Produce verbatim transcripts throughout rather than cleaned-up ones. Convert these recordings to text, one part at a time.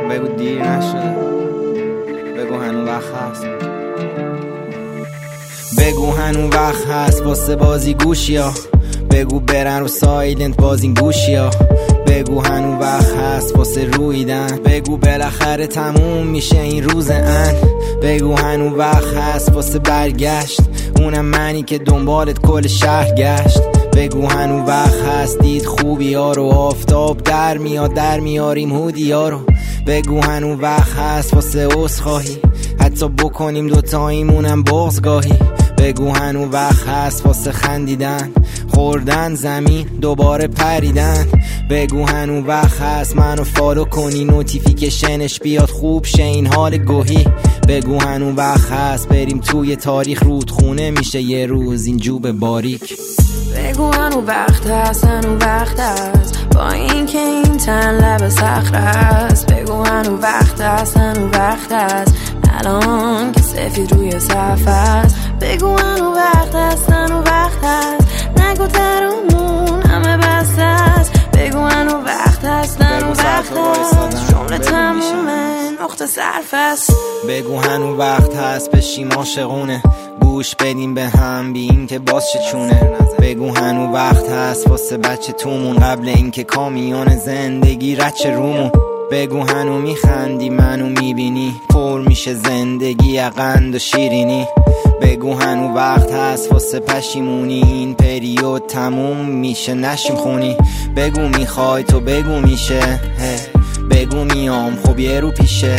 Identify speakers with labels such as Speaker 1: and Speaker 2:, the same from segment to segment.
Speaker 1: بگو دیر نشده، بگو هنو وقت هست، بگو هنو وقت هست واسه بازی گوشیا، بگو برن رو سایلنت باز این گوشیا، بگو هنو وقت هست واسه رویدن، بگو بالاخره تموم میشه این روز ان، بگو هنو وقت هست واسه برگشت، اونم منی که دنبالت کل شهر گشت، بگو هنو وقت هست دید خوبی ها رو، آفتاب در میاد در میاریم هودی ها رو، بگو هنو وقت هست واسه عذرخواهی، حتی بکنیم دوتاییمونم بغضگاهی، بگو هنو وقت هست واسه خندیدن، خوردن زمین دوباره پریدن، بگو هنو وقت هست منو فالو کنی نوتیفیکشنش بیاد خوب شه این حال گوهی، بگو هنو وقت هست بریم توی تاریخ رودخونه میشه یه روز این جوب باریک،
Speaker 2: بگو هنو وقت هست هنو وقت هست با این که این تن لب صخره است، بگو هنو وقت هست هنو وقت هست الان که سفید روی صف است، بگو هنو وقت هست هنو وقت هست نگو درمون همه بسته است، بگو هنو وقت هست هنو وقت هست جمله تمومه نقطه صرف است،
Speaker 1: بگو هنو وقت هست بشیم عاشقونه گوش بدیم به هم بی این که باز چه چونه، بگو هنو وقت هست واسه بچه تومون قبل اینکه کامیون زندگی رچه رومون، بگو هنو میخندی منو میبینی پر میشه زندگی قند و شیرینی، بگو هنو وقت هست واسه پشیمونی این پریود تموم میشه نشیم خونی، بگو میخوای تو بگو میشه، بگو میام خب یه رو پیشه،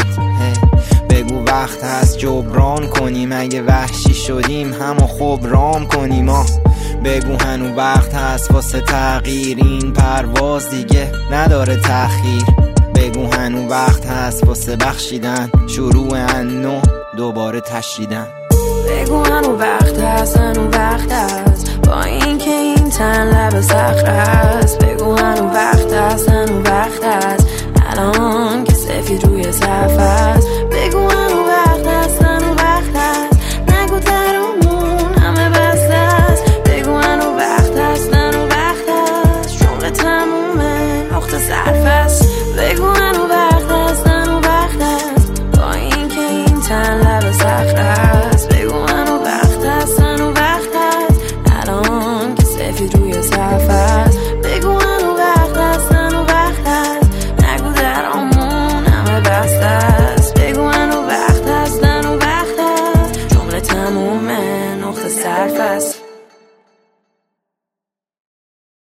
Speaker 1: بگو وقت هست جبران کنیم اگه وحشی شدیم همو خوب رام کنیم آه، بگو هنو وقت هست واسه تغییر این پرواز دیگه نداره تأخیر، بگو هنو وقت هست واسه بخشیدن شروع انو دوباره تشریدن،
Speaker 2: بگو هنو وقت هست هنو وقت هست با این که این تن لب صخره است، بگو هنو وقت هست هنو وقت هست الان که سفید روی صف است، بگو هنو وقت هست هنو وقت هست نگو درمون همه بسته است، بگو هنو وقت هست هنو وقت هست جمله تمومه نقطه صرف است، بگو هنو وقت هست هنو وقت هست با این که این تن لب صخره است، بگو هنو وقت هست هنو وقت هست الان که سفید روی صف است، بگو هنو وقت هست هنو وقت هست نگو درمون همه بسته است، بگو هنو وقت هست هنو وقت هست جمله تمومه نقطه صرف است.